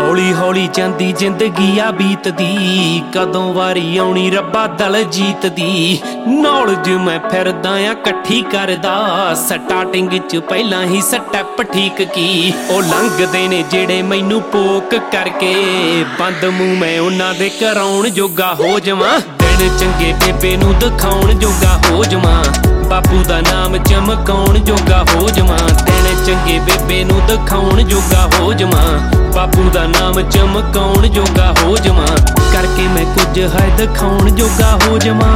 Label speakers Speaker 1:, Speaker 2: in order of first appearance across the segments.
Speaker 1: ਹੌਲੀ ਹੌਲੀ ਜਾਂਦੀ ਜ਼ਿੰਦਗੀ ਆ ਬੀਤਦੀ, ਕਦੋਂ ਵਾਰੀ ਆਉਣੀ ਰੱਬਾ ਦਲ ਜੀਤਦੀ। ਨੌਲੇਜ ਮੈਂ ਫਿਰਦਾ ਆ ਇਕੱਠੀ ਕਰਦਾ, ਸਟਾਰਟਿੰਗ ਚ ਪਹਿਲਾਂ ਹੀ ਸਟੈਪ ਠੀਕ ਕੀ। ਉਹ ਲੰਘਦੇ ਨੇ ਜਿਹੜੇ ਮੈਨੂੰ ਪੋਕ ਕਰਕੇ, ਬੰਦ ਮੂੰਹ ਮੈਂ ਉਹਨਾਂ ਦੇ ਕਰਾਉਣ ਜੋਗਾ ਹੋ ਜਾਵਾਂ। ਦਿਨ ਚੰਗੇ ਬੇਬੇ ਨੂੰ ਦਿਖਾਉਣ ਜੋਗਾ ਹੋ ਜਾਵਾਂ, ਬਾਪੂ ਦਾ ਨਾਮ ਚਮਕਾਉਣ ਜੋਗਾ ਹੋ ਜਾਵਾਂ। ਦਿਨ ਚੰਗੇ ਬੇਬੇ ਨੂੰ ਦਿਖਾਉਣ ਜੋਗਾ ਹੋ ਜਾਵਾਂ, ਬਾਪੂ ਦਾ ਨਾਮ ਚਮਕਾਉਣ ਜੋਗਾ ਹੋ ਜਾਵਾਂ। ਕਰਕੇ ਮੈਂ ਕੁਝ ਹੈ ਦਿਖਾਉਣ ਜੋਗਾ ਹੋ ਜਾਵਾਂ।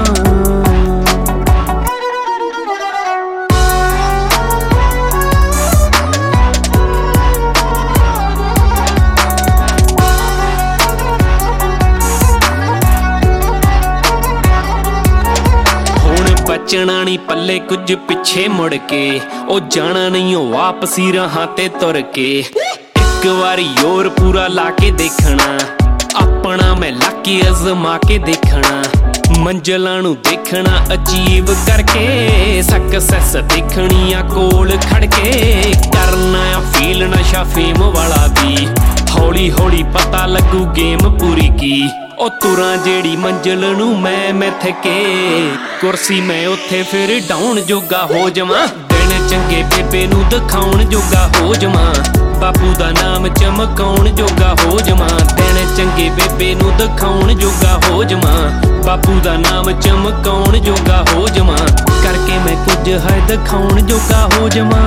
Speaker 1: ਬਚਣਾ ਨਹੀਂ ਪੱਲੇ ਕੁਝ ਪਿੱਛੇ ਮੁੜ ਕੇ, ਉਹ ਜਾਣਾ ਨਹੀਂ ਉਹ ਵਾਪਸੀ ਰਾਹਾਂ ਤੇ ਤੁਰ ਕੇ। ਇੱਕ ਵਾਰੀ ਹੋਰ ਪੂਰਾ ਲਾ ਕੇ ਦੇਖਣਾ, ਆਪਣਾ ਮੈਂ ਲਾਕੇ ਅਜ਼ਮਾ ਕੇ ਦੇਖਣਾ। ਮੰਜ਼ਲਾਂ ਨੂੰ ਦੇਖਣਾ ਅਚੀਵ ਕਰਕੇ, ਸਕਸੈਸ ਦੇਖਣੀ ਆ ਕੋਲ ਖੜ ਕੇ। ਕਰਨਾ ਆ ਫੀਲ ਨਸ਼ਾ ਫੇਮ ਵਾਲਾ ਵੀ, ਹੌਲੀ ਹੌਲੀ ਪਤਾ ਲੱਗੂ ਗੇਮ ਪੂਰੀ ਕੀ। ਉਹ ਤੁਰਾਂ ਜਿਹੜੀ ਮੰਜ਼ਿਲ ਨੂੰ ਮੈਂ ਮਿੱਥ ਕੇ, ਕੁਰਸੀ ਮੈਂ ਉੱਥੇ ਫਿਰ ਡਾਉਣ ਜੋਗਾ ਹੋ ਜਾਵਾਂ। ਦਿਨ ਚੰਗੇ ਬੇਬੇ ਨੂੰ ਦਿਖਾਉਣ ਜੋਗਾ ਹੋ ਜਾਵਾਂ, ਬਾਪੂ ਦਾ ਨਾਮ ਚਮਕਾਉਣ ਜੋਗਾ ਹੋ ਜਾਵਾਂ। ਦਿਨ ਚੰਗੇ ਬੇਬੇ ਨੂੰ ਦਿਖਾਉਣ ਜੋਗਾ ਹੋ ਜਾਵਾਂ, ਬਾਪੂ ਦਾ ਨਾਮ ਚਮਕਾਉਣ ਜੋਗਾ ਹੋ ਜਾਵਾਂ। ਕਰਕੇ ਮੈਂ ਕੁਝ ਹੈ ਦਿਖਾਉਣ ਜੋਗਾ ਹੋ ਜਾਵਾਂ।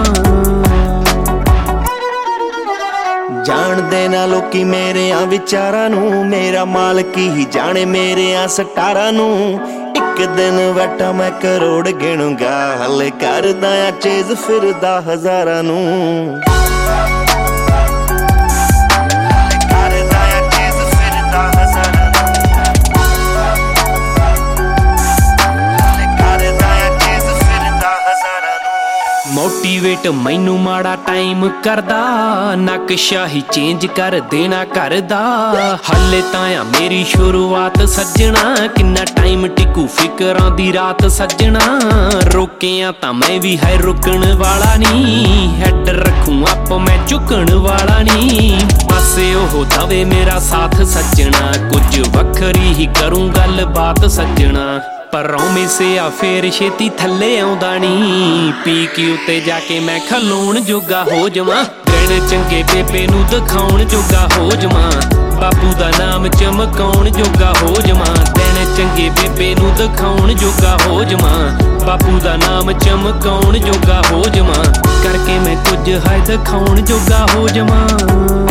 Speaker 2: ਜਾਣਦੇ ਨਾ ਲੋਕੀ ਮੇਰਿਆਂ ਵਿਚਾਰਾਂ ਨੂੰ, ਮੇਰਾ ਮਾਲਕ ਹੀ ਜਾਣੇ ਮੇਰਿਆਂ ਸਟਾਰਾਂ ਨੂੰ। ਇੱਕ ਦਿਨ ਵਟਾ ਮੈਂ ਕਰੋੜ ਗਿਣੂੰਗਾ, ਹਲੇ ਕਰਦਾ ਆ ਚੇਜ਼ ਫਿਰਦਾ ਹਜ਼ਾਰਾਂ ਨੂੰ।
Speaker 1: ਮੋਟੀਵੇਟ ਮੈਨੂੰ ਮਾੜਾ ਟਾਈਮ ਕਰਦਾ, ਨਕਸ਼ਾ ਹੀ ਚੇਂਜ ਕਰ ਦੇਣਾ ਕਰਦਾ। ਹਾਲੇ ਤਾਂ ਆ ਮੇਰੀ ਸ਼ੁਰੂਆਤ ਸੱਜਣਾ, ਕਿੰਨਾ ਟਾਈਮ ਟਿਕੂ ਫਿਕਰਾਂ ਦੀ ਰਾਤ ਸੱਜਣਾ। ਰੋਕਿਆ ਤਾਂ ਮੈਂ ਵੀ ਹੈ ਰੁਕਣ ਵਾਲਾ ਨੀ, ਹੈਡ ਰੱਖੂ ਆਪ ਮੈਂ ਝੁਕਣ ਵਾਲਾ ਨੀ। ਪਾਸੇ ਉਹ ਦਵੇ ਮੇਰਾ ਸਾਥ ਸੱਜਣਾ, ਕੁਝ ਵੱਖਰੀ ਹੀ ਕਰੂੰ ਗੱਲ ਬਾਤ ਸੱਜਣਾ। ਪਰ ਰੌਮੇ ਆ ਫੇਰ ਛੇਤੀ ਥੱਲੇ ਆਉਂਦਾ ਨੀ, ਪੀਕ ਉੱਤੇ ਜਾ ਕੇ ਮੈਂ ਖਲੋਣ ਜੋਗਾ ਹੋ ਜਾਵਾਂ। ਦਿਨ ਚੰਗੇ ਬੇਬੇ ਨੂੰ ਦਿਖਾਉਣ ਜੋਗਾ ਹੋ ਜਾਵਾਂ, ਬਾਪੂ ਦਾ ਨਾਮ ਚਮਕਾਉਣ ਜੋਗਾ ਹੋ ਜਾਵਾਂ। ਦਿਨ ਚੰਗੇ ਬੇਬੇ ਨੂੰ ਦਿਖਾਉਣ ਜੋਗਾ ਹੋ ਜਾਵਾਂ, ਬਾਪੂ ਦਾ ਨਾਮ ਚਮਕਾਉਣ ਜੋਗਾ ਹੋ ਜਾਵਾਂ। ਕਰਕੇ ਮੈਂ ਕੁਝ ਹੈ ਦਿਖਾਉਣ ਜੋਗਾ ਹੋ ਜਾਵਾਂ।